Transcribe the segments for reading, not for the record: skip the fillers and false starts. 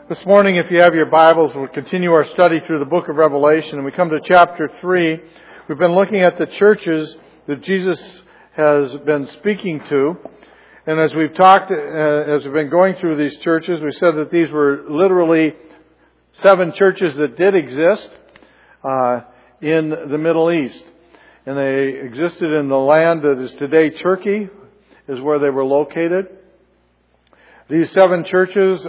This morning, if you have your Bibles, we'll continue our study through the book of Revelation, and we come to chapter 3. We've been looking at the churches that Jesus has been speaking to, and as we've talked, as we've been going through these churches, we said that these were literally 7 churches that did exist in the Middle East, and they existed in the land that is today Turkey, is where they were located. These 7 churches,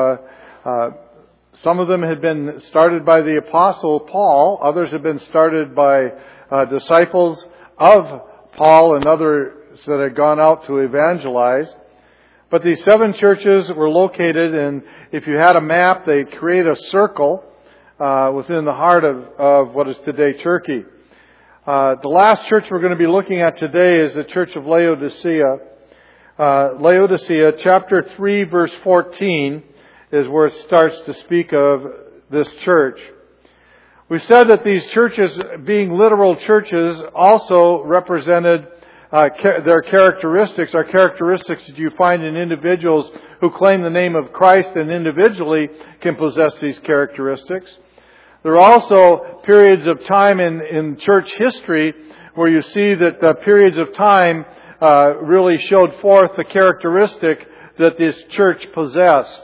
some of them had been started by the Apostle Paul. Others had been started by disciples of Paul and others that had gone out to evangelize. But these 7 churches were located, and if you had a map, they create a circle within the heart of what is today Turkey. The last church we're going to be looking at today is the Church of Laodicea. Laodicea, chapter 3, verse 14, is where it starts to speak of this church. We said that these churches, being literal churches, also represented their characteristics, are characteristics that you find in individuals who claim the name of Christ and individually can possess these characteristics. There are also periods of time in church history where you see that the periods of time really showed forth the characteristic that this church possessed.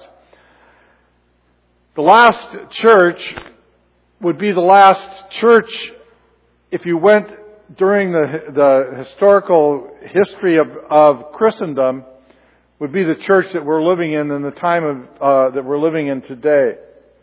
The last church would be the last church, if you went during the historical history of Christendom, would be the church that we're living in the time of that we're living in today.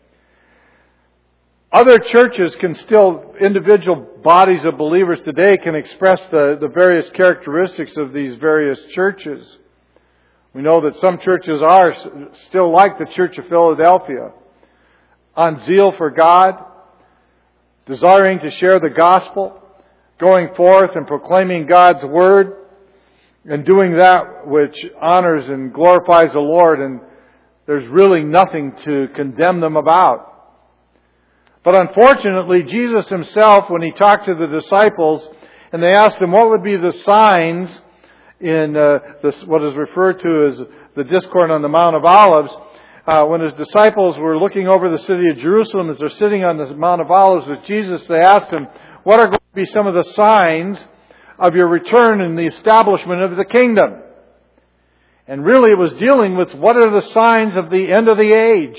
Other churches can still, individual bodies of believers today can express the various characteristics of these various churches. We know that some churches are still like the Church of Philadelphia, on zeal for God, desiring to share the gospel, going forth and proclaiming God's word, and doing that which honors and glorifies the Lord, and there's really nothing to condemn them about. But unfortunately, Jesus himself, when he talked to the disciples, and they asked him what would be the signs in what is referred to as the Discourse on the Mount of Olives, when his disciples were looking over the city of Jerusalem as they're sitting on the Mount of Olives with Jesus, they asked him, what are going to be some of the signs of your return and the establishment of the kingdom? And really it was dealing with what are the signs of the end of the age.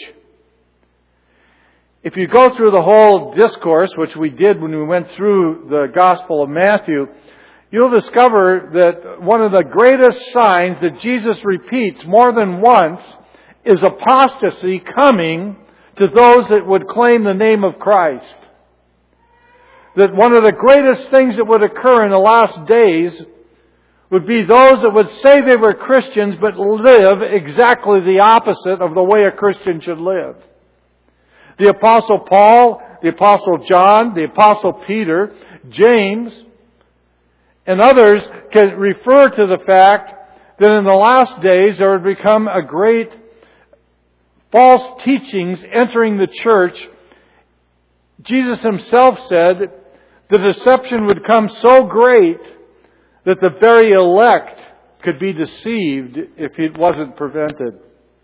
If you go through the whole discourse, which we did when we went through the Gospel of Matthew, you'll discover that one of the greatest signs that Jesus repeats more than once is apostasy coming to those that would claim the name of Christ. That one of the greatest things that would occur in the last days would be those that would say they were Christians but live exactly the opposite of the way a Christian should live. The Apostle Paul, the Apostle John, the Apostle Peter, James, and others can refer to the fact that in the last days there would become a great false teachings entering the church. Jesus himself said the deception would come so great that the very elect could be deceived if it wasn't prevented.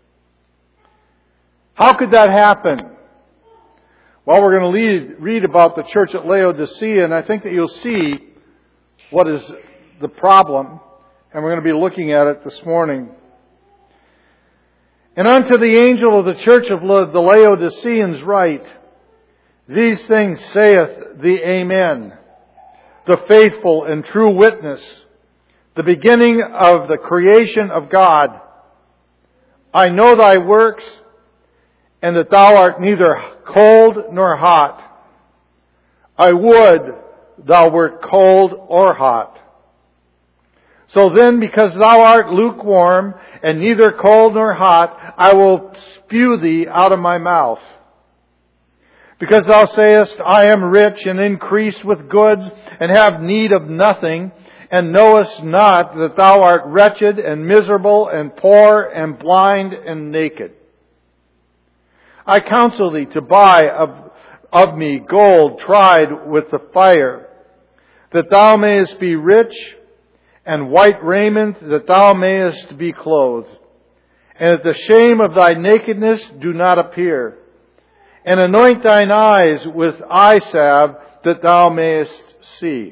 How could that happen? Well, we're going to read about the church at Laodicea, and I think that you'll see what is the problem, and we're going to be looking at it this morning. And unto the angel of the church of the Laodiceans write, these things saith the Amen, the faithful and true witness, the beginning of the creation of God. I know thy works, and that thou art neither cold nor hot. I would thou wert cold or hot. So then, because thou art lukewarm, and neither cold nor hot, I will spew thee out of my mouth. Because thou sayest, I am rich and increase with goods, and have need of nothing, and knowest not that thou art wretched and miserable and poor and blind and naked. I counsel thee to buy of me gold tried with the fire, that thou mayest be rich, and white raiment, that thou mayest be clothed, and that the shame of thy nakedness do not appear. And anoint thine eyes with eye salve, that thou mayest see.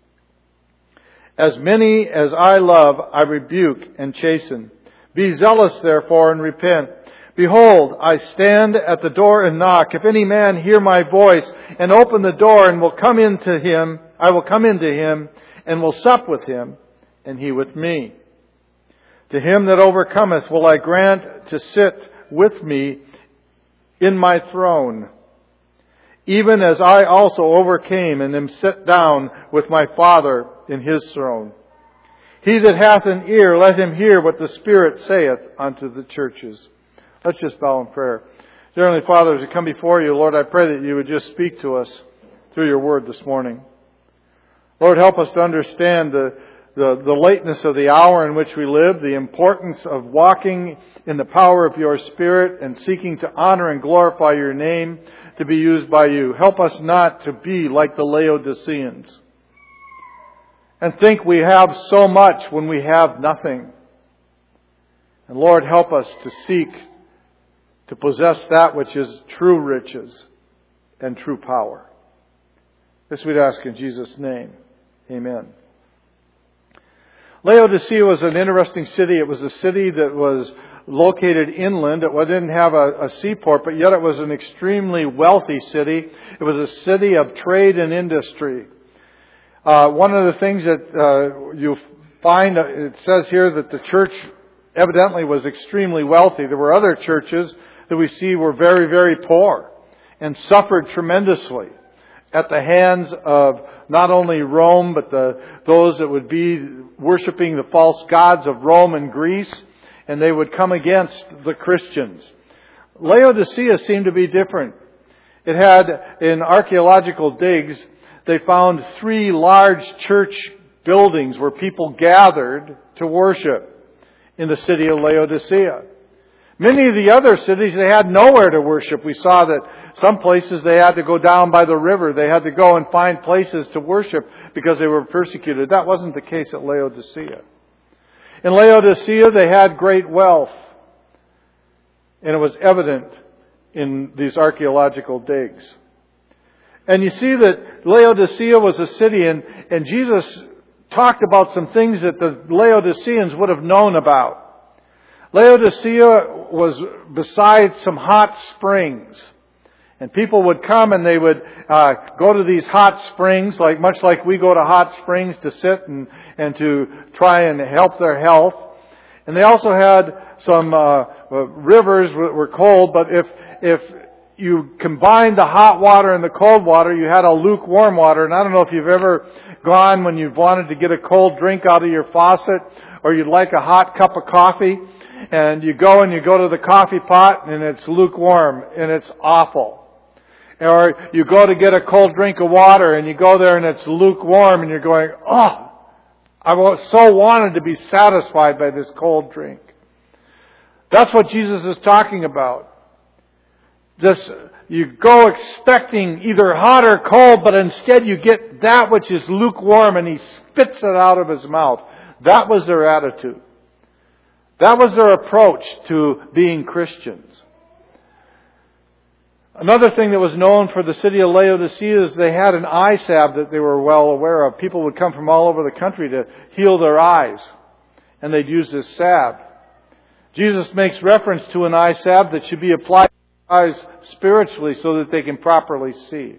As many as I love, I rebuke and chasten. Be zealous, therefore, and repent. Behold, I stand at the door and knock. If any man hear my voice and open the door and will come into him, I will come into him and will sup with him, and he with me. To him that overcometh will I grant to sit with me in my throne, even as I also overcame and am set down with my Father in his throne. He that hath an ear, let him hear what the Spirit saith unto the churches. Let's just bow in prayer. Dear Heavenly Father, as we come before you, Lord, I pray that you would just speak to us through your word this morning. Lord, help us to understand the lateness of the hour in which we live, the importance of walking in the power of your Spirit and seeking to honor and glorify your name to be used by you. Help us not to be like the Laodiceans and think we have so much when we have nothing. And Lord, help us to seek to possess that which is true riches and true power. This we'd ask in Jesus' name. Amen. Laodicea was an interesting city. It was a city that was located inland. It didn't have a seaport, but yet it was an extremely wealthy city. It was a city of trade and industry. One of the things that you find, it says here that the church evidently was extremely wealthy. There were other churches that we see were very, very poor and suffered tremendously at the hands of not only Rome, but those that would be worshiping the false gods of Rome and Greece, and they would come against the Christians. Laodicea seemed to be different. It had, in archaeological digs, they found 3 large church buildings where people gathered to worship in the city of Laodicea. Many of the other cities, they had nowhere to worship. We saw that some places they had to go down by the river. They had to go and find places to worship because they were persecuted. That wasn't the case at Laodicea. In Laodicea, they had great wealth. And it was evident in these archaeological digs. And you see that Laodicea was a city, and Jesus talked about some things that the Laodiceans would have known about. Laodicea was beside some hot springs. And people would come and they would go to these hot springs, much like we go to hot springs to sit and to try and help their health. And they also had some rivers that were cold, but if you combined the hot water and the cold water, you had a lukewarm water. And I don't know if you've ever gone when you've wanted to get a cold drink out of your faucet, or you'd like a hot cup of coffee, and you go to the coffee pot and it's lukewarm and it's awful. Or you go to get a cold drink of water and you go there and it's lukewarm and you're going, oh, I so wanted to be satisfied by this cold drink. That's what Jesus is talking about. You go expecting either hot or cold, but instead you get that which is lukewarm, and He spits it out of His mouth. That was their attitude. That was their approach to being Christians. Another thing that was known for the city of Laodicea is they had an eye salve that they were well aware of. People would come from all over the country to heal their eyes, and they'd use this salve. Jesus makes reference to an eye salve that should be applied to eyes spiritually so that they can properly see.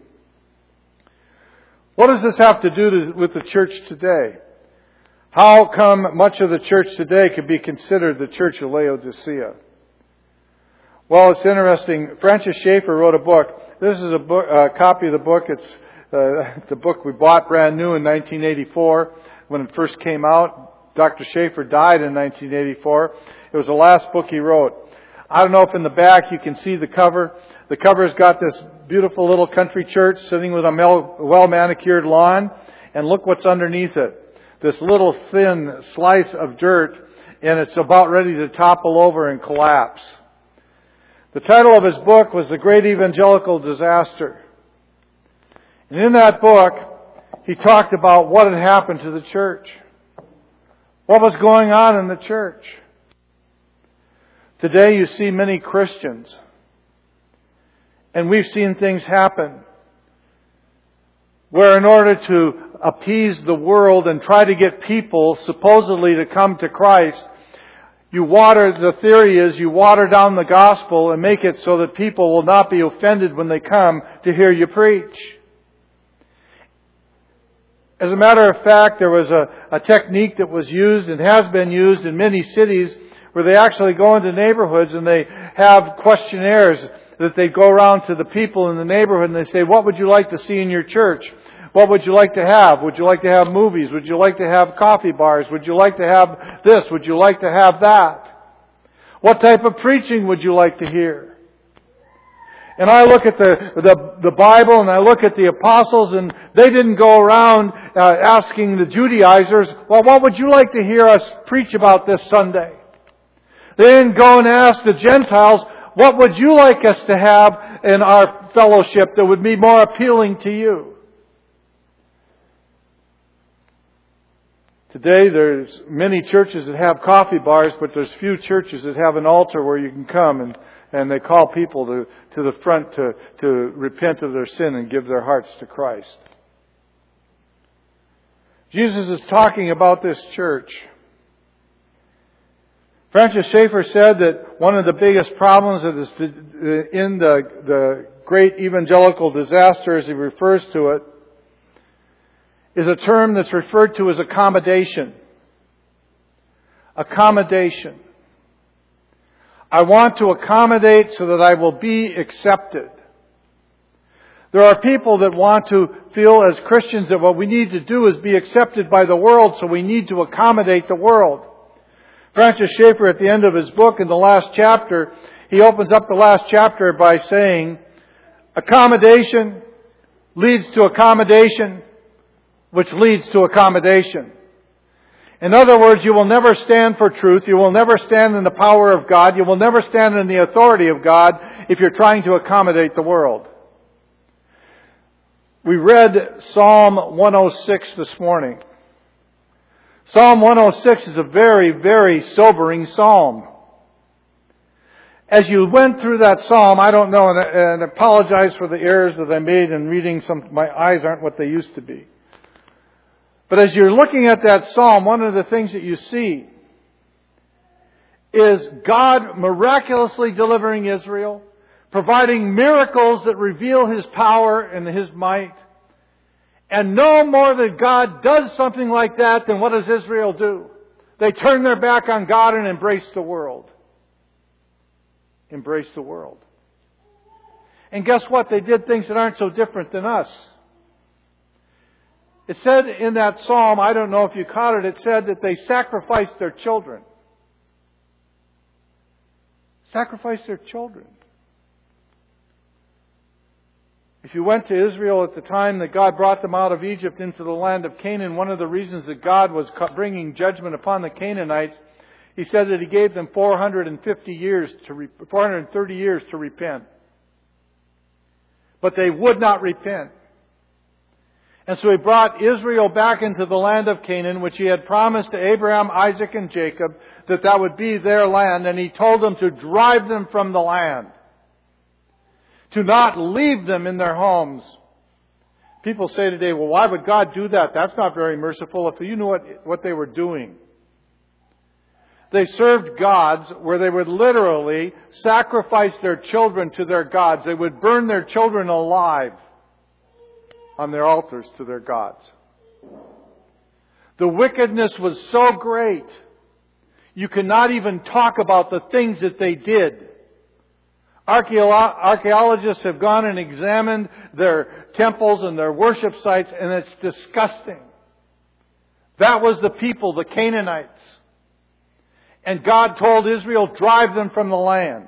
What does this have to do with the church today? How come much of the church today could be considered the church of Laodicea? Well, it's interesting. Francis Schaeffer wrote a book. This is a copy of the book. It's the book we bought brand new in 1984 when it first came out. Dr. Schaeffer died in 1984. It was the last book he wrote. I don't know if in the back you can see the cover. The cover's got this beautiful little country church sitting with a well-manicured lawn. And look what's underneath it. This little thin slice of dirt, and it's about ready to topple over and collapse. The title of his book was The Great Evangelical Disaster. And in that book, he talked about what had happened to the church. What was going on in the church. Today you see many Christians, and we've seen things happen where in order to appease the world and try to get people supposedly to come to Christ, the theory is you water down the gospel and make it so that people will not be offended when they come to hear you preach. As a matter of fact, there was a technique that was used and has been used in many cities where they actually go into neighborhoods and they have questionnaires that they go around to the people in the neighborhood and they say, what would you like to see in your church? What would you like to have? Would you like to have movies? Would you like to have coffee bars? Would you like to have this? Would you like to have that? What type of preaching would you like to hear? And I look at the Bible and I look at the apostles, and they didn't go around asking the Judaizers, well, what would you like to hear us preach about this Sunday? They didn't go and ask the Gentiles, what would you like us to have in our fellowship that would be more appealing to you? Today there's many churches that have coffee bars, but there's few churches that have an altar where you can come and they call people to the front to repent of their sin and give their hearts to Christ. Jesus is talking about this church. Francis Schaeffer said that one of the biggest problems that is in the great evangelical disaster, as he refers to it, is a term that's referred to as accommodation. Accommodation. I want to accommodate so that I will be accepted. There are people that want to feel as Christians that what we need to do is be accepted by the world, so we need to accommodate the world. Francis Schaeffer, at the end of his book, in the last chapter, he opens up the last chapter by saying, accommodation leads to accommodation, which leads to accommodation. In other words, you will never stand for truth. You will never stand in the power of God. You will never stand in the authority of God if you're trying to accommodate the world. We read Psalm 106 this morning. Psalm 106 is a very, very sobering psalm. As you went through that psalm, I don't know, and I apologize for the errors that I made in reading my eyes aren't what they used to be. But as you're looking at that psalm, one of the things that you see is God miraculously delivering Israel, providing miracles that reveal His power and His might. And no more that God does something like that than what does Israel do? They turn their back on God and embrace the world. Embrace the world. And guess what? They did things that aren't so different than us. It said in that psalm, I don't know if you caught it, it said that they sacrificed their children. Sacrificed their children. If you went to Israel at the time that God brought them out of Egypt into the land of Canaan, one of the reasons that God was bringing judgment upon the Canaanites, He said that He gave them 430 years to repent. But they would not repent. And so He brought Israel back into the land of Canaan, which He had promised to Abraham, Isaac, and Jacob, that would be their land. And He told them to drive them from the land. To not leave them in their homes. People say today, well, why would God do that? That's not very merciful. If you knew what they were doing. They served gods where they would literally sacrifice their children to their gods. They would burn their children alive on their altars to their gods. The wickedness was so great, you cannot even talk about the things that they did. Archaeologists have gone and examined their temples and their worship sites, and it's disgusting. That was the people, the Canaanites. And God told Israel, drive them from the land.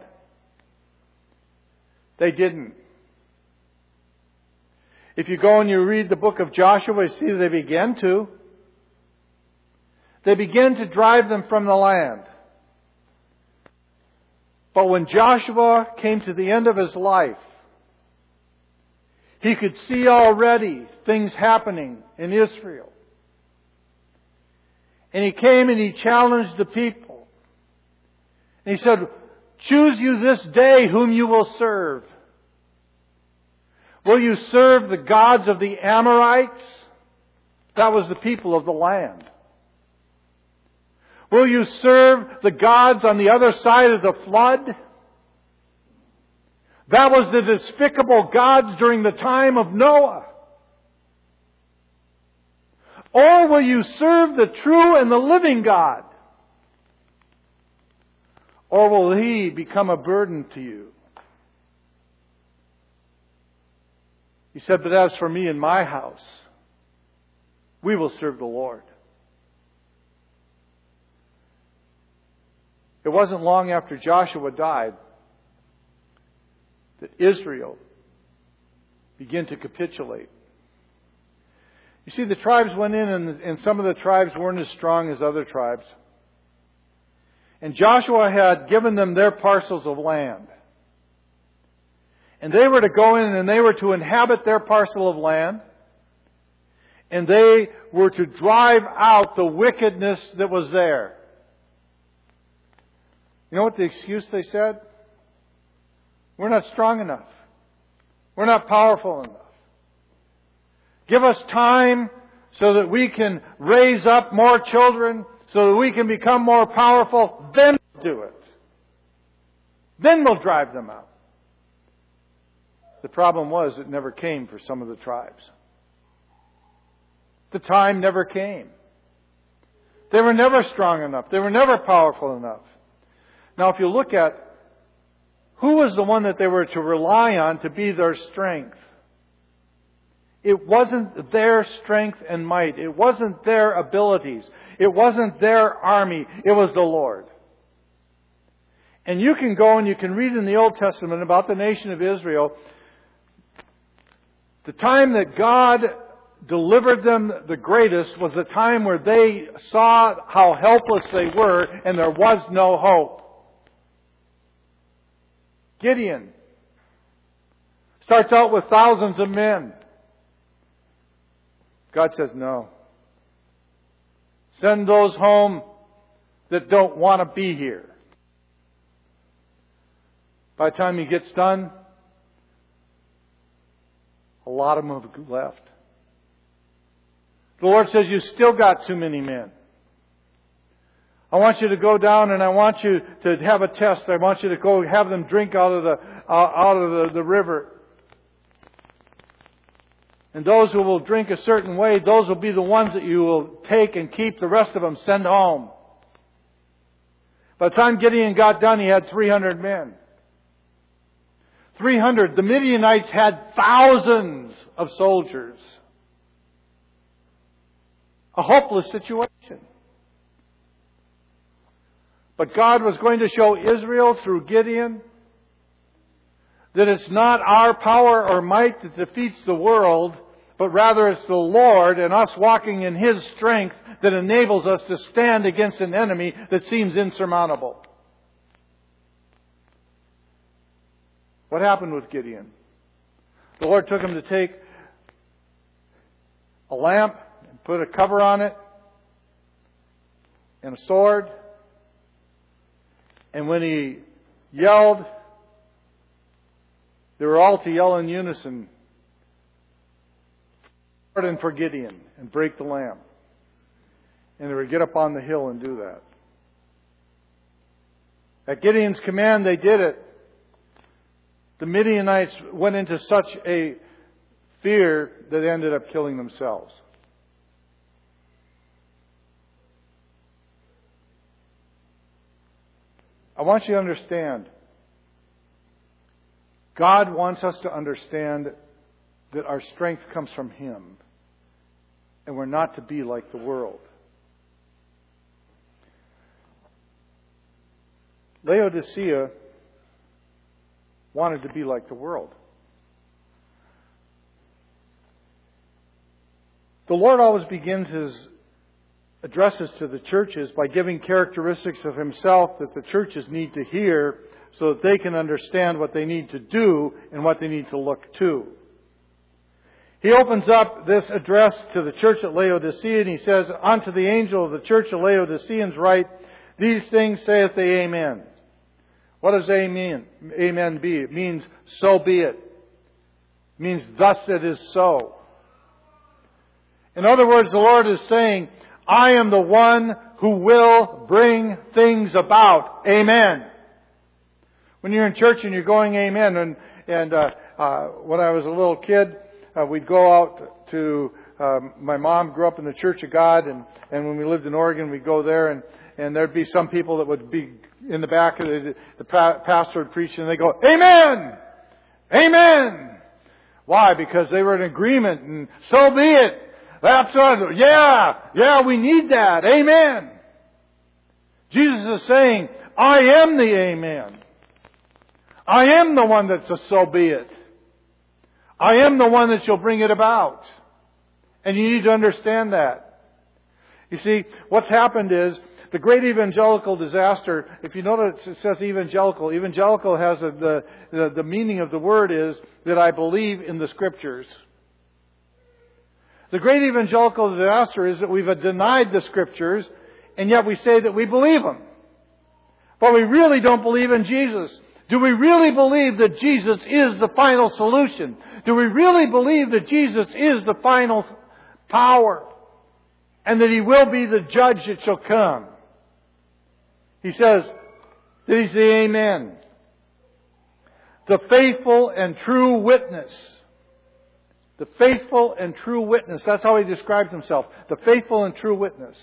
They didn't. If you go and you read the book of Joshua, you see they began to. They began to drive them from the land. But when Joshua came to the end of his life, he could see already things happening in Israel. And he came and he challenged the people. And he said, Choose you this day whom you will serve. Will you serve the gods of the Amorites? That was the people of the land. Will you serve the gods on the other side of the flood? That was the despicable gods during the time of Noah. Or will you serve the true and the living God? Or will He become a burden to you? He said, but as for me and my house, we will serve the Lord. It wasn't long after Joshua died that Israel began to capitulate. You see, the tribes went in, and some of the tribes weren't as strong as other tribes. And Joshua had given them their parcels of land. And they were to go in and they were to inhabit their parcel of land. And they were to drive out the wickedness that was there. You know what the excuse they said? We're not strong enough. We're not powerful enough. Give us time so that we can raise up more children, so that we can become more powerful. Then we'll do it. Then we'll drive them out. The problem was it never came for some of the tribes. The time never came. They were never strong enough. They were never powerful enough. Now, if you look at who was the one that they were to rely on to be their strength, it wasn't their strength and might. It wasn't their abilities. It wasn't their army. It was the Lord. And you can go and you can read in the Old Testament about the nation of Israel. The time that God delivered them the greatest was the time where they saw how helpless they were and there was no hope. Gideon starts out with thousands of men. God says, no. Send those home that don't want to be here. By the time he gets done, a lot of them have left. The Lord says, you still got too many men. I want you to go down and I want you to have a test. I want you to go have them drink out of the river. And those who will drink a certain way, those will be the ones that you will take and keep. The rest of them send home. By the time Gideon got done, he had 300 men. 300. The Midianites had thousands of soldiers. A hopeless situation. But God was going to show Israel through Gideon that it's not our power or might that defeats the world, but rather it's the Lord and us walking in His strength that enables us to stand against an enemy that seems insurmountable. What happened with Gideon? The Lord took him to take a lamp and put a cover on it and a sword. And when he yelled, they were all to yell in unison, "Pardon for Gideon," and break the lamp. And they would get up on the hill and do that. At Gideon's command, they did it. The Midianites went into such a fear that they ended up killing themselves. I want you to understand, God wants us to understand that our strength comes from Him. And we're not to be like the world. Laodicea wanted to be like the world. The Lord always begins His addresses to the churches by giving characteristics of Himself that the churches need to hear so that they can understand what they need to do and what they need to look to. He opens up this address to the church at Laodicea and he says, "Unto the angel of the church of Laodiceans write, These things saith the Amen." What does amen? Amen be? It means so be it. It means thus it is so. In other words, the Lord is saying, I am the one who will bring things about. Amen. When you're in church and you're going amen, and when I was a little kid, we'd go out to, my mom grew up in the Church of God, and when we lived in Oregon, we'd go there, and there'd be some people that would be in the back of the pastor would preach, and they go, Amen! Amen! Why? Because they were in agreement, and so be it. That's right. Yeah, we need that. Amen. Jesus is saying, I am the Amen. I am the one that's a so be it. I am the one that shall bring it about. And you need to understand that. You see, what's happened is, the great evangelical disaster, if you notice it says evangelical. Evangelical has the meaning of the word is that I believe in the Scriptures. The great evangelical disaster is that we've denied the Scriptures, and yet we say that we believe them. But we really don't believe in Jesus. Do we really believe that Jesus is the final solution? Do we really believe that Jesus is the final power? And that He will be the judge that shall come? He says that He's the Amen. The faithful and true witness. The faithful and true witness. That's how He describes Himself. The faithful and true witness.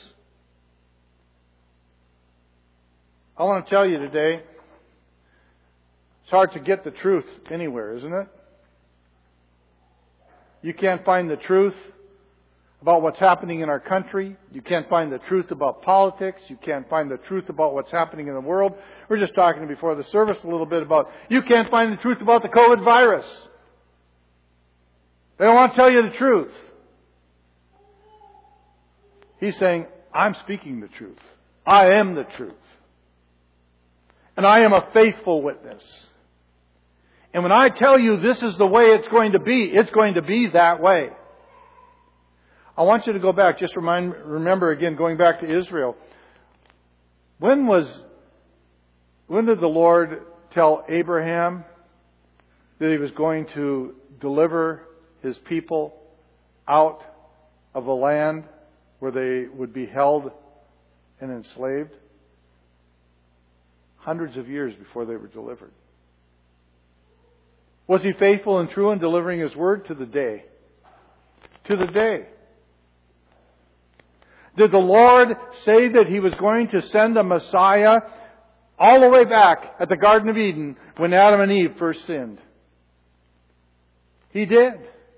I want to tell you today, it's hard to get the truth anywhere, isn't it? You can't find the truth about what's happening in our country. You can't find the truth about politics. You can't find the truth about what's happening in the world. We're just talking before the service a little bit about, you can't find the truth about the COVID virus. They don't want to tell you the truth. He's saying, I'm speaking the truth. I am the truth. And I am a faithful witness. And when I tell you this is the way it's going to be that way. I want you to go back, just remember again, going back to Israel. When did the Lord tell Abraham that He was going to deliver His people out of a land where they would be held and enslaved? Hundreds of years before they were delivered. Was He faithful and true in delivering His word? To the day. To the day. Did the Lord say that He was going to send a Messiah all the way back at the Garden of Eden when Adam and Eve first sinned? He did.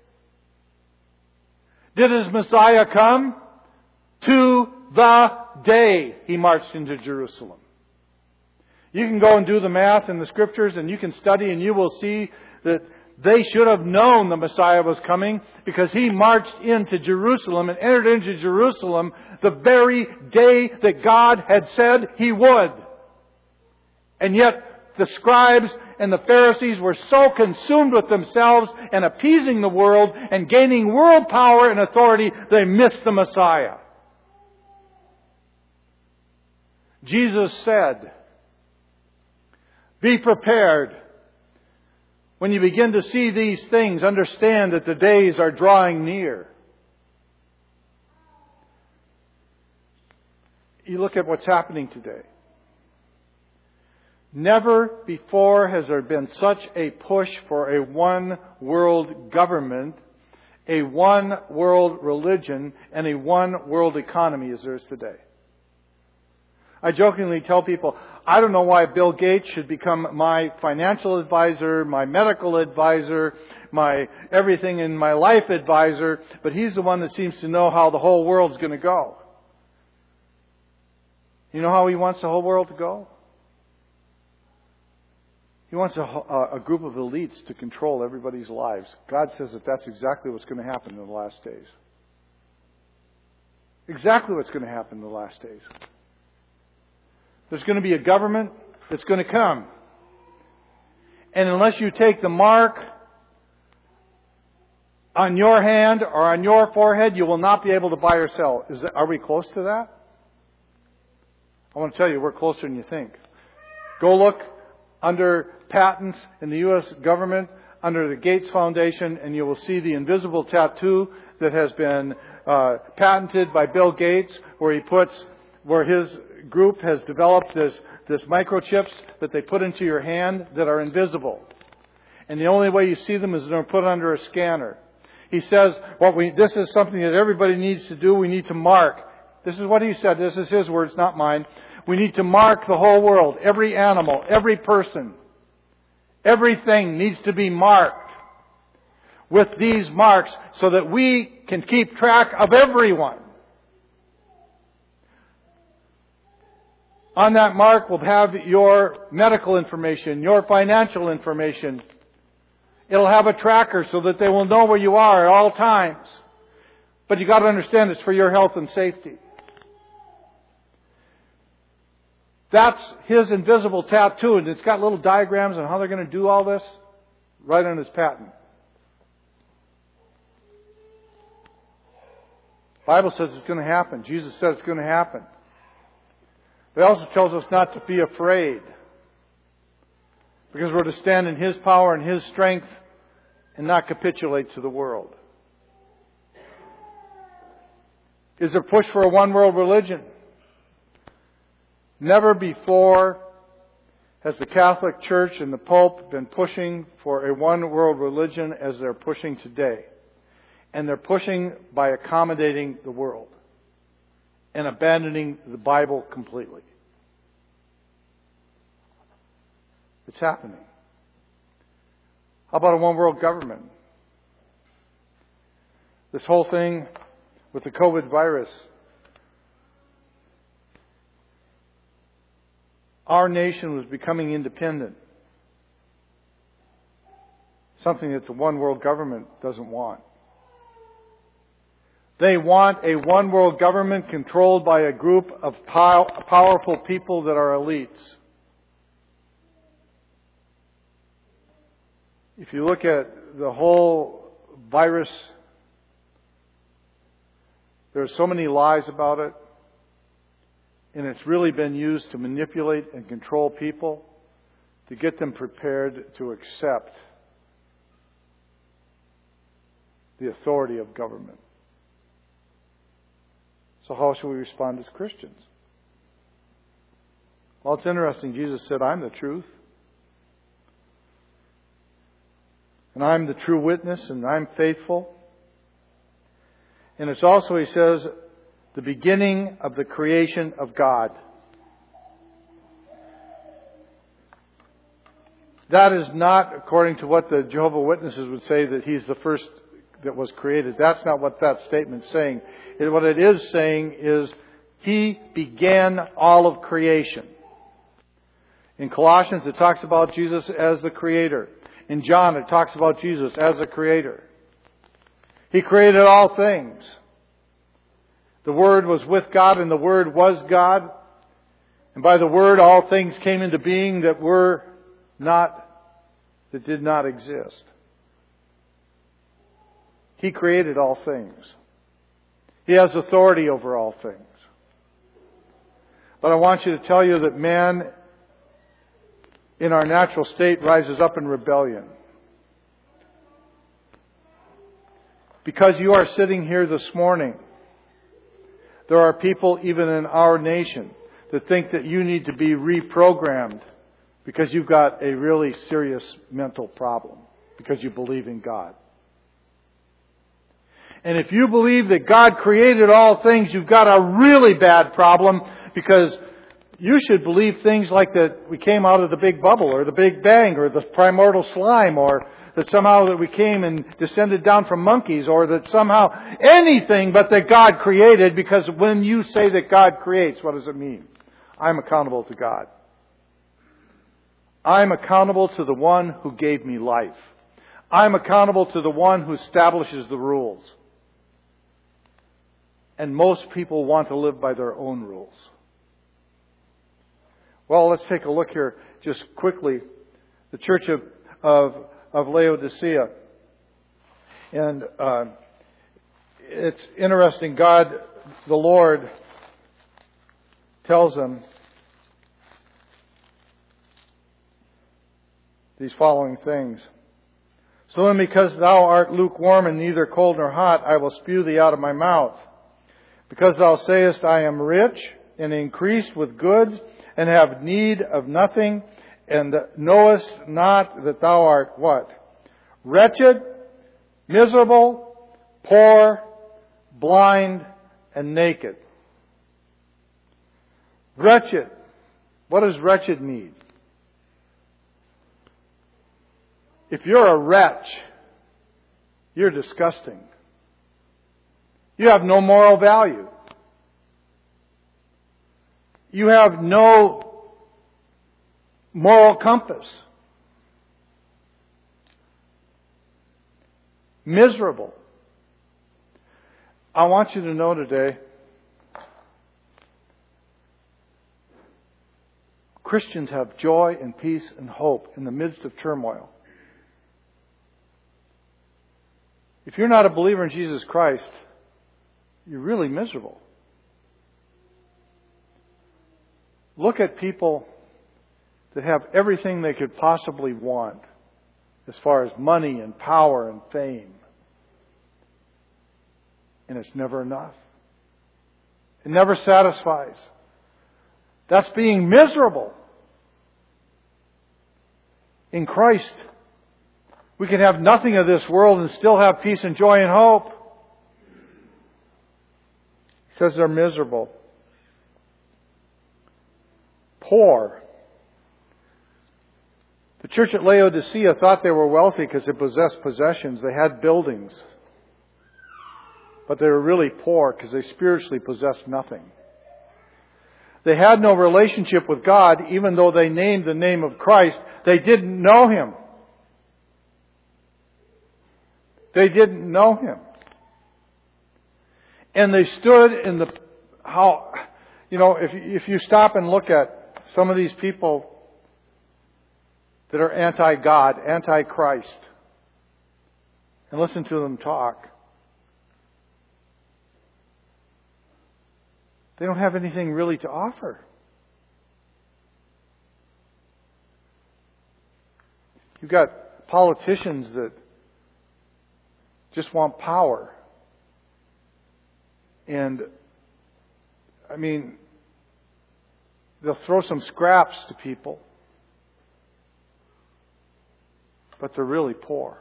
Did His Messiah come? To the day He marched into Jerusalem. You can go and do the math in the Scriptures, and you can study, and you will see that they should have known the Messiah was coming, because He marched into Jerusalem and entered into Jerusalem the very day that God had said He would. And yet the scribes and the Pharisees were so consumed with themselves and appeasing the world and gaining world power and authority, they missed the Messiah. Jesus said, be prepared. When you begin to see these things, understand that the days are drawing near. You look at what's happening today. Never before has there been such a push for a one world government, a one world religion, and a one world economy as there is today. I jokingly tell people, I don't know why Bill Gates should become my financial advisor, my medical advisor, my everything in my life advisor, but he's the one that seems to know how the whole world's going to go. You know how he wants the whole world to go? He wants a group of elites to control everybody's lives. God says that that's exactly what's going to happen in the last days. Exactly what's going to happen in the last days. There's going to be a government that's going to come. And unless you take the mark on your hand or on your forehead, you will not be able to buy or sell. Are we close to that? I want to tell you, we're closer than you think. Go look under patents in the U.S. government, under the Gates Foundation, and you will see the invisible tattoo that has been patented by Bill Gates, where his group has developed this microchips that they put into your hand that are invisible. And the only way you see them is they're put under a scanner. He says, this is something that everybody needs to do. We need to mark. This is what he said. This is his words, not mine. We need to mark the whole world. Every animal, every person, everything needs to be marked with these marks so that we can keep track of everyone. On that mark, we'll have your medical information, your financial information. It'll have a tracker so that they will know where you are at all times. But you got to understand it's for your health and safety. That's his invisible tattoo, and it's got little diagrams on how they're going to do all this right on his patent. The Bible says it's going to happen. Jesus said it's going to happen. It also tells us not to be afraid, because we're to stand in His power and His strength and not capitulate to the world. Is there push for a one-world religion? Never before has the Catholic Church and the Pope been pushing for a one-world religion as they're pushing today. And they're pushing by accommodating the world and abandoning the Bible completely. It's happening. How about a one-world government? This whole thing with the COVID virus. Our nation was becoming independent. Something that the one-world government doesn't want. They want a one-world government controlled by a group of powerful people that are elites. If you look at the whole virus, there are so many lies about it, and it's really been used to manipulate and control people to get them prepared to accept the authority of government. So how should we respond as Christians? Well, it's interesting. Jesus said, I'm the truth. And I'm the true witness, and I'm faithful. And it's also, he says, the beginning of the creation of God. That is not, according to what the Jehovah's Witnesses would say, that He's the first that was created. That's not what that statement's saying. What it is saying is He began all of creation. In Colossians, it talks about Jesus as the Creator. In John, it talks about Jesus as the Creator. He created all things. The Word was with God, and the Word was God. And by the Word, all things came into being that did not exist. He created all things. He has authority over all things. But I want you to tell you that man, in our natural state, rises up in rebellion. Because you are sitting here this morning, there are people even in our nation that think that you need to be reprogrammed because you've got a really serious mental problem, because you believe in God. And if you believe that God created all things, you've got a really bad problem, because you should believe things like that we came out of the big bubble, or the Big Bang, or the primordial slime, or that somehow that we came and descended down from monkeys, or that somehow anything but that God created, because when you say that God creates, what does it mean? I'm accountable to God. I'm accountable to the one who gave me life. I'm accountable to the one who establishes the rules. And most people want to live by their own rules. Well, let's take a look here just quickly. The church of Laodicea. And it's interesting. God, the Lord, tells them these following things. So then, because thou art lukewarm and neither cold nor hot, I will spew thee out of my mouth. Because thou sayest, I am rich and increased with goods and have need of nothing, and knowest not that thou art what? Wretched, miserable, poor, blind, and naked. Wretched. What does wretched mean? If you're a wretch, you're disgusting. You have no moral value. You have no moral compass. Miserable. I want you to know today, Christians have joy and peace and hope in the midst of turmoil. If you're not a believer in Jesus Christ, you're really miserable. Look at people that have everything they could possibly want as far as money and power and fame. And it's never enough. It never satisfies. That's being miserable. In Christ, we can have nothing of this world and still have peace and joy and hope. He says they're miserable. Poor. The church at Laodicea thought they were wealthy because they possessed possessions. They had buildings. But they were really poor because they spiritually possessed nothing. They had no relationship with God, even though they named the name of Christ. They didn't know Him. They didn't know Him. And they stood in the, if you stop and look at some of these people that are anti-God, anti-Christ, and listen to them talk, they don't have anything really to offer. You've got politicians that just want power. And, they'll throw some scraps to people, but they're really poor.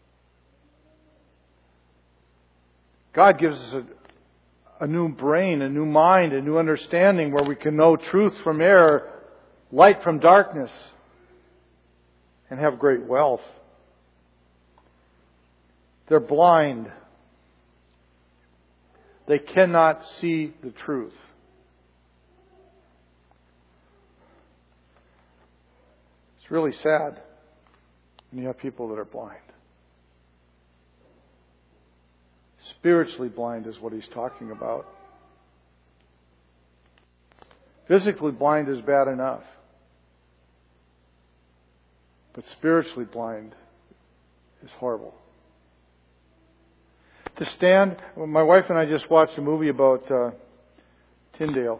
God gives us a new brain, a new mind, a new understanding where we can know truth from error, light from darkness, and have great wealth. They're blind. They cannot see the truth. It's really sad when you have people that are blind. Spiritually blind is what he's talking about. Physically blind is bad enough. But spiritually blind is horrible. To stand, my wife and I just watched a movie about Tyndale.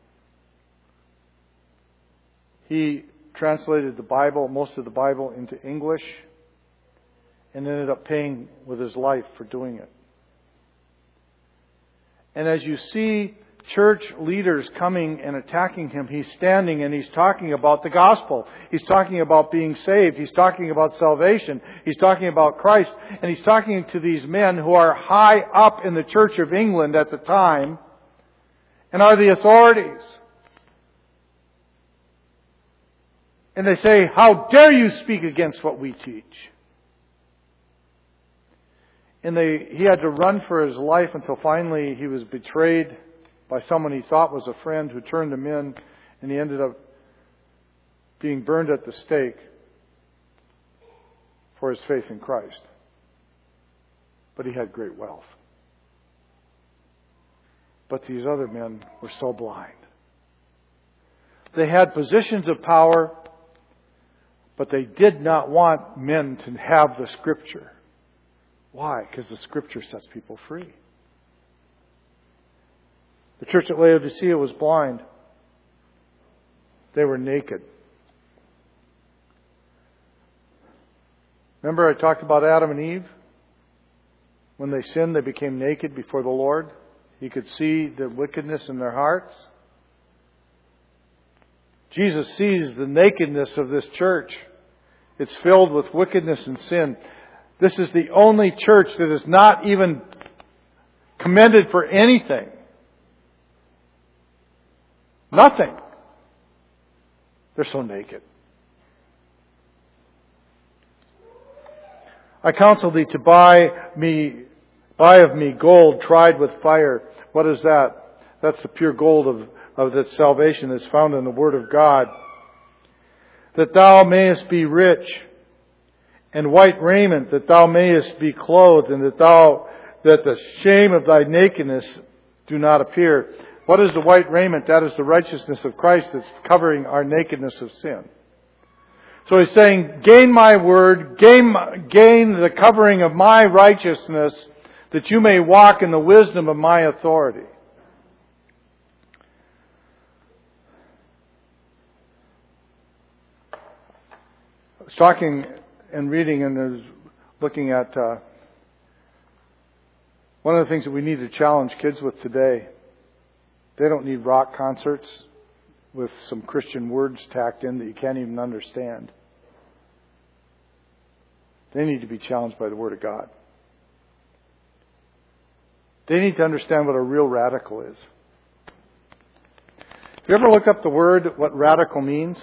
He translated the Bible, most of the Bible, into English and ended up paying with his life for doing it. And as you see church leaders coming and attacking him, he's standing and he's talking about the gospel. He's talking about being saved. He's talking about salvation. He's talking about Christ. And he's talking to these men who are high up in the Church of England at the time and are the authorities. And they say, "How dare you speak against what we teach?" And he had to run for his life until finally he was betrayed by someone he thought was a friend who turned him in, and he ended up being burned at the stake for his faith in Christ. But he had great wealth. But these other men were so blind. They had positions of power, but they did not want men to have the Scripture. Why? Because the Scripture sets people free. The church at Laodicea was blind. They were naked. Remember I talked about Adam and Eve? When they sinned, they became naked before the Lord. He could see the wickedness in their hearts. Jesus sees the nakedness of this church. It's filled with wickedness and sin. This is the only church that is not even commended for anything. Nothing. They're so naked. I counsel thee to buy of me gold tried with fire. What is that? That's the pure gold of that salvation that's found in the Word of God. That thou mayest be rich, and white raiment, that thou mayest be clothed, and that the shame of thy nakedness do not appear. What is the white raiment? That is the righteousness of Christ that's covering our nakedness of sin. So he's saying, gain my word, gain the covering of my righteousness, that you may walk in the wisdom of my authority. I was talking and reading and was looking at one of the things that we need to challenge kids with today. They don't need rock concerts with some Christian words tacked in that you can't even understand. They need to be challenged by the Word of God. They need to understand what a real radical is. Have you ever looked up the word, what radical means?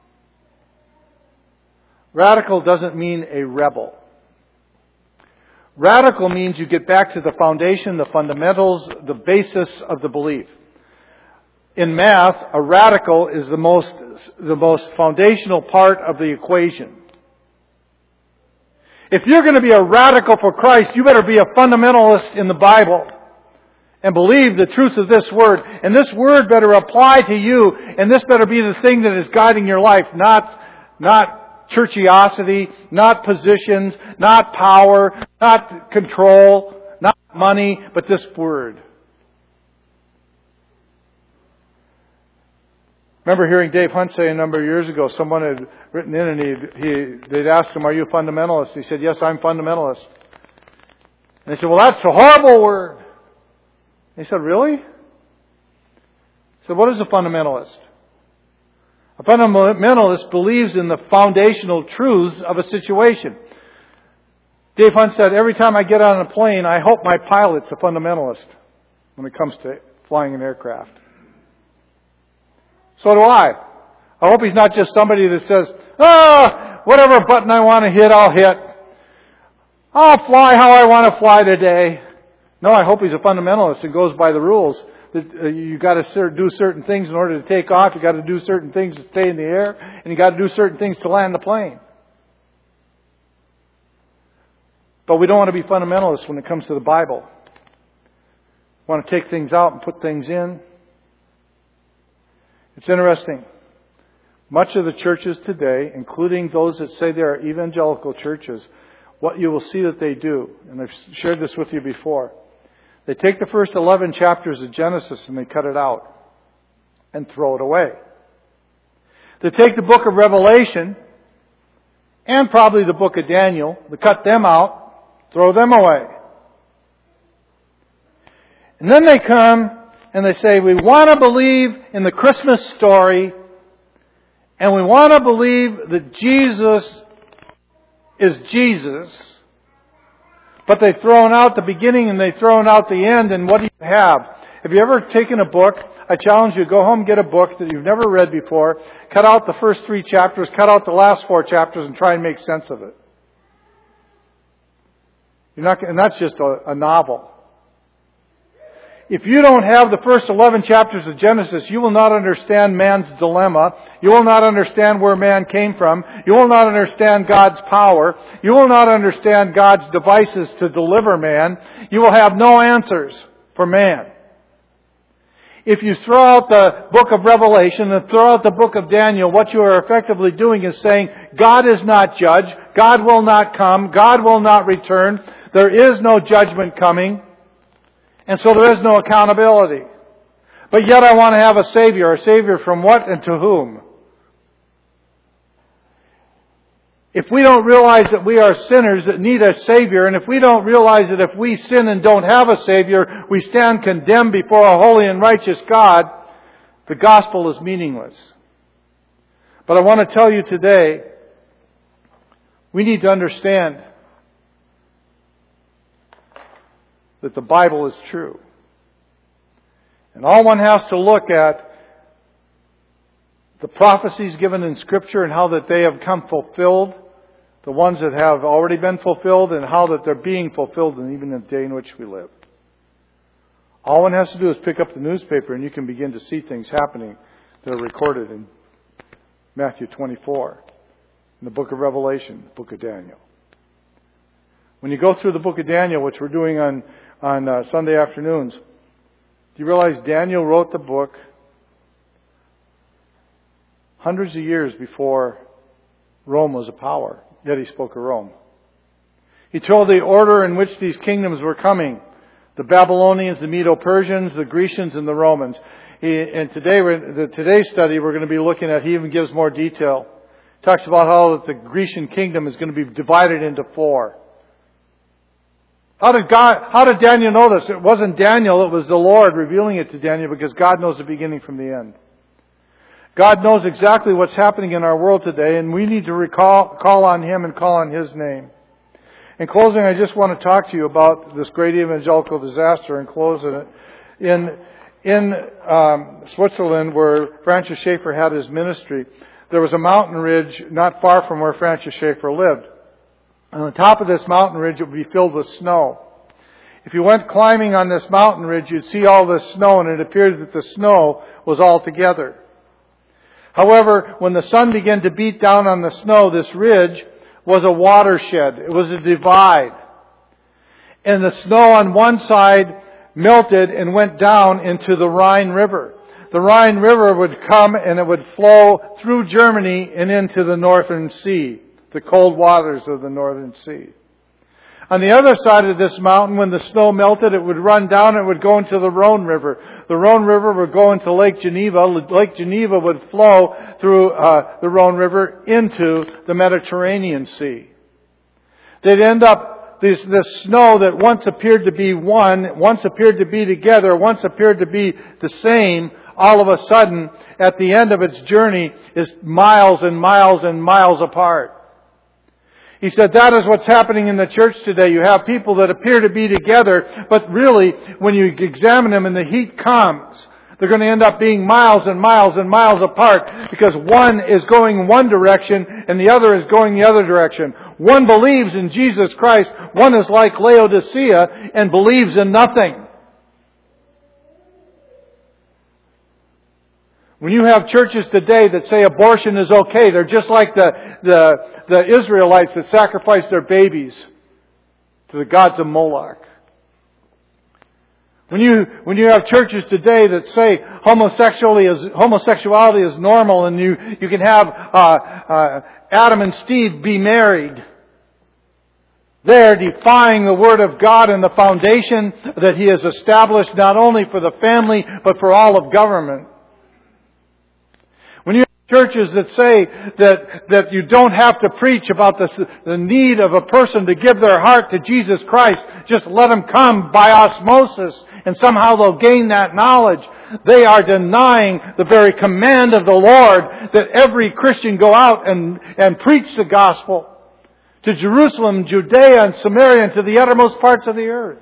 Radical doesn't mean a rebel. Radical means you get back to the foundation, the fundamentals, the basis of the belief. In math, a radical is the most foundational part of the equation. If you're going to be a radical for Christ, you better be a fundamentalist in the Bible and believe the truth of this Word. And this Word better apply to you, and this better be the thing that is guiding your life, not churchiosity, not positions, not power, not control, not money, but this Word. Remember hearing Dave Hunt say a number of years ago, someone had written in and they'd asked him, are you a fundamentalist? He said, yes, I'm fundamentalist. And they said, well, that's a horrible word. And he said, really? He said, what is a fundamentalist? A fundamentalist believes in the foundational truths of a situation. Dave Hunt said, every time I get on a plane, I hope my pilot's a fundamentalist when it comes to flying an aircraft. So do I. I hope he's not just somebody that says, whatever button I want to hit, I'll hit. I'll fly how I want to fly today. No, I hope he's a fundamentalist and goes by the rules. That you got to do certain things in order to take off. You got to do certain things to stay in the air, and you got to do certain things to land the plane. But we don't want to be fundamentalists when it comes to the Bible. We want to take things out and put things in. It's interesting. Much of the churches today, including those that say they are evangelical churches, what you will see that they do, and I've shared this with you before, they take the first 11 chapters of Genesis and they cut it out and throw it away. They take the book of Revelation and probably the book of Daniel, they cut them out, throw them away. And then they come and they say, we want to believe in the Christmas story, and we want to believe that Jesus is Jesus. But they've thrown out the beginning and they've thrown out the end, and what do you have? Have you ever taken a book? I challenge you to go home and get a book that you've never read before, cut out the first 3 chapters, cut out the last 4 chapters, and try and make sense of it. And that's just a novel. If you don't have the first 11 chapters of Genesis, you will not understand man's dilemma. You will not understand where man came from. You will not understand God's power. You will not understand God's devices to deliver man. You will have no answers for man. If you throw out the book of Revelation and throw out the book of Daniel, what you are effectively doing is saying, God is not judge. God will not come. God will not return. There is no judgment coming. And so there is no accountability. But yet I want to have a Savior. A Savior from what and to whom? If we don't realize that we are sinners that need a Savior, and if we don't realize that if we sin and don't have a Savior, we stand condemned before a holy and righteous God, the gospel is meaningless. But I want to tell you today, we need to understand that the Bible is true. And all one has to look at the prophecies given in Scripture and how that they have come fulfilled, the ones that have already been fulfilled, and how that they're being fulfilled, and even in the day in which we live. All one has to do is pick up the newspaper and you can begin to see things happening that are recorded in Matthew 24, in the book of Revelation, the book of Daniel. When you go through the book of Daniel, which we're doing on Sunday afternoons, do you realize Daniel wrote the book hundreds of years before Rome was a power, yet he spoke of Rome. He told the order in which these kingdoms were coming: the Babylonians, the Medo-Persians, the Grecians, and the Romans. And today's study, we're going to be looking at, he even gives more detail. He talks about how the Grecian kingdom is going to be divided into 4. How did Daniel know this? It wasn't Daniel, it was the Lord revealing it to Daniel, because God knows the beginning from the end. God knows exactly what's happening in our world today, and we need to call on Him and call on His name. In closing, I just want to talk to you about this great evangelical disaster and close it. In Switzerland, where Francis Schaeffer had his ministry, there was a mountain ridge not far from where Francis Schaeffer lived. On the top of this mountain ridge, it would be filled with snow. If you went climbing on this mountain ridge, you'd see all this snow, and it appeared that the snow was all together. However, when the sun began to beat down on the snow, this ridge was a watershed. It was a divide. And the snow on one side melted and went down into the Rhine River. The Rhine River would come and it would flow through Germany and into the Northern Sea, the cold waters of the Northern Sea. On the other side of this mountain, when the snow melted, it would run down and it would go into the Rhone River. The Rhone River would go into Lake Geneva. Lake Geneva would flow through the Rhone River into the Mediterranean Sea. They'd end up, this snow that once appeared to be one, once appeared to be together, once appeared to be the same, all of a sudden, at the end of its journey, is miles and miles and miles apart. He said that is what's happening in the church today. You have people that appear to be together, but really, when you examine them and the heat comes, they're going to end up being miles and miles and miles apart, because one is going one direction and the other is going the other direction. One believes in Jesus Christ. One is like Laodicea and believes in nothing. When you have churches today that say abortion is okay, they're just like the Israelites that sacrificed their babies to the gods of Moloch. When you have churches today that say homosexuality is normal and you can have Adam and Steve be married, they're defying the Word of God and the foundation that He has established not only for the family but for all of government. When you have churches that say that you don't have to preach about the need of a person to give their heart to Jesus Christ, just let them come by osmosis and somehow they'll gain that knowledge, they are denying the very command of the Lord that every Christian go out and preach the gospel to Jerusalem, Judea, and Samaria, and to the uttermost parts of the earth.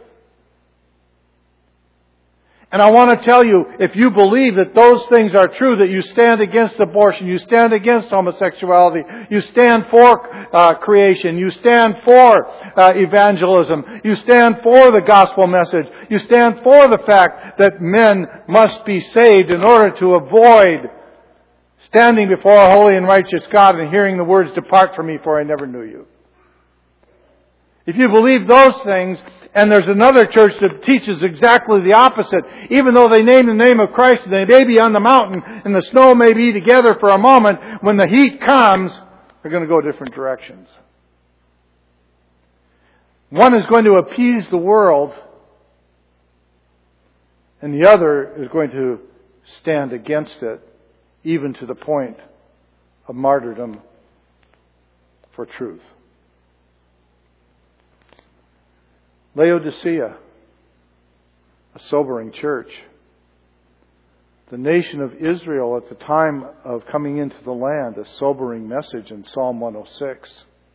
And I want to tell you, if you believe that those things are true, that you stand against abortion, you stand against homosexuality, you stand for creation, you stand for evangelism, you stand for the gospel message, you stand for the fact that men must be saved in order to avoid standing before a holy and righteous God and hearing the words, "Depart from me, for I never knew you." If you believe those things, and there's another church that teaches exactly the opposite, even though they name the name of Christ and they may be on the mountain and the snow may be together for a moment, when the heat comes, they're going to go different directions. One is going to appease the world, and the other is going to stand against it, even to the point of martyrdom for truth. Laodicea, a sobering church. The nation of Israel at the time of coming into the land, a sobering message in Psalm 106.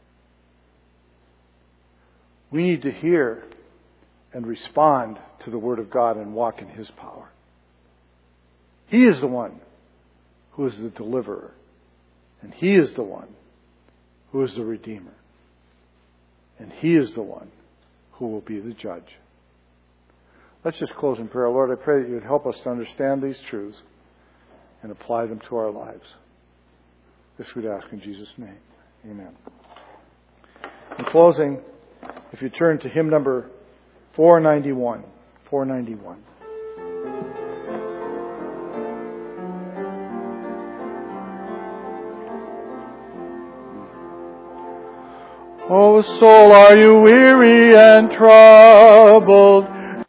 We need to hear and respond to the Word of God and walk in His power. He is the one who is the deliverer. And He is the one who is the Redeemer. And He is the one who will be the judge. Let's just close in prayer. Lord, I pray that You would help us to understand these truths and apply them to our lives. This we'd ask in Jesus' name. Amen. In closing, if you turn to hymn number 491. 491. O soul, are you weary and troubled?